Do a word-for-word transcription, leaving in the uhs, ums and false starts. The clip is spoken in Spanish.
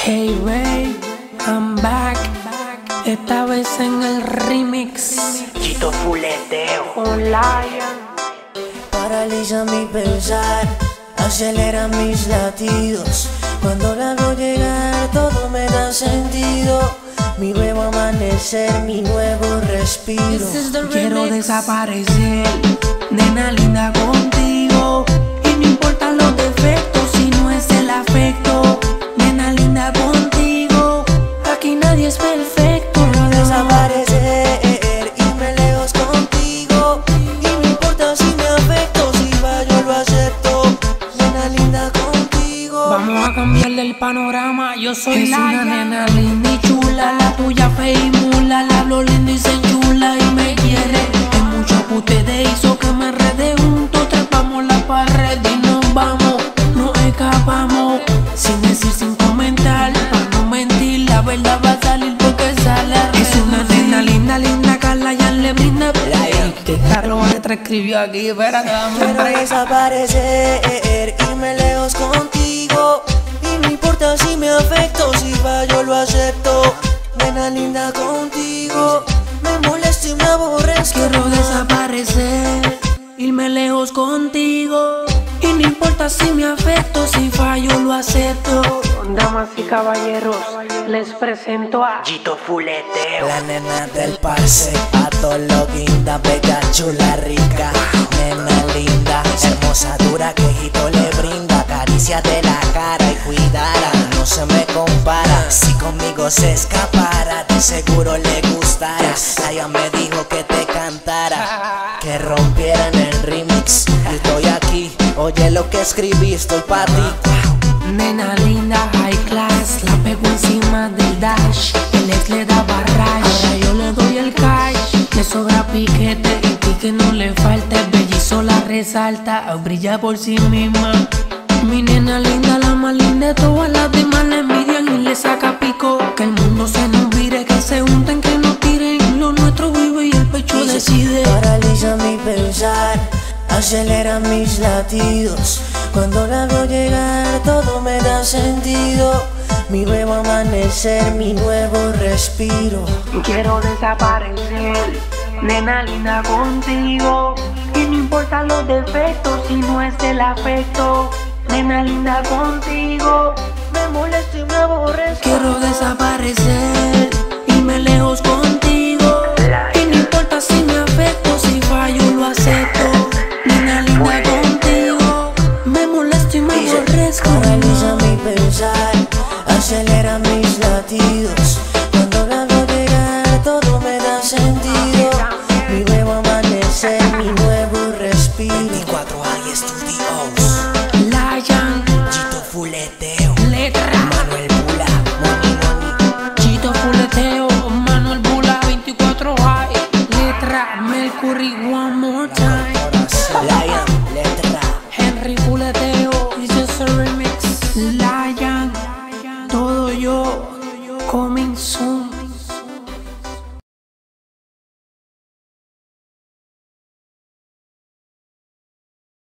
Hey Ray, I'm back. Esta vez en el remix. Chito Fuleteo Online. Paraliza mi pensar, acelera mis latidos. Cuando la veo llegar todo me da sentido. Mi nuevo amanecer, mi nuevo respiro. Quiero desaparecer, nena linda contigo. Y no importan los defectos si no es el afecto. Nena linda contigo, aquí nadie es perfecto. Quiero desaparecer, irme lejos contigo. Y no importa si me afecto, si va yo lo acepto. Nena linda contigo. Vamos a cambiarle el panorama. Yo soy Es la una nena linda y chula. La tuya fe y mula. La hablo lindo y se enchula y me quiere. Es mucho que ustedes hizo que me enredé juntos. Trepamos la pared y nos vamos. Nos escapamos sin decir, sin comentar. Para no mentir, la verdad va a salir porque sale a Es una nena linda, linda. Carla ya le brinda. Que Carlos letra escribió aquí. Espérate, vamos a Quiero desaparecer, irme lejos contigo. Y no importa si me afecto, si va yo lo acepto. Nena linda contigo, me molesta y me aborrezco. Quiero desaparecer, irme lejos contigo. Y no importa si me afecto, si fallo lo acepto. Damas y caballeros, les presento a Chito Fuleteo. La nena del parce, a todo lo guinda, bella, chula, rica. Nena linda, hermosa, dura, que Jito le brinda. Caricia de la cara y cuidara, no se me compara. Si conmigo se escapara, de seguro le gustara. Ella me dijo que te cantara, que rompiera en el remix. Y estoy aquí, oye lo que escribí, estoy pa' ti. nena linda, high class. La pego encima del dash. El ex le daba rash. Ahora yo le doy el cash. Le sobra piquete y pique no le falta. El bellizo la resalta, brilla por sí misma. Mi nena linda, la más linda de todas las demás la envidian y le saca pico. Que el mundo se nos vire, que se junten, que no tiren. Lo nuestro vive y el pecho decide. Paraliza mi pensar, acelera mis latidos. Cuando la veo llegar todo me da sentido. Mi nuevo amanecer, mi nuevo respiro. Quiero desaparecer, nena linda contigo. Y no importan los defectos si no es el afecto. Nena linda contigo, Me molesta y me aborrezco. quiero desaparecer, irme lejos contigo. Y no importa si me afecto, si fallo lo acepto. Nena linda contigo, me molesto y me aborrezco. Paraliza mi pensar, acelera mis latidos. Cuando la veo llegar todo me da sentido. Mi nuevo amanecer, mi nuevo respiro. veinticuatro High Studios.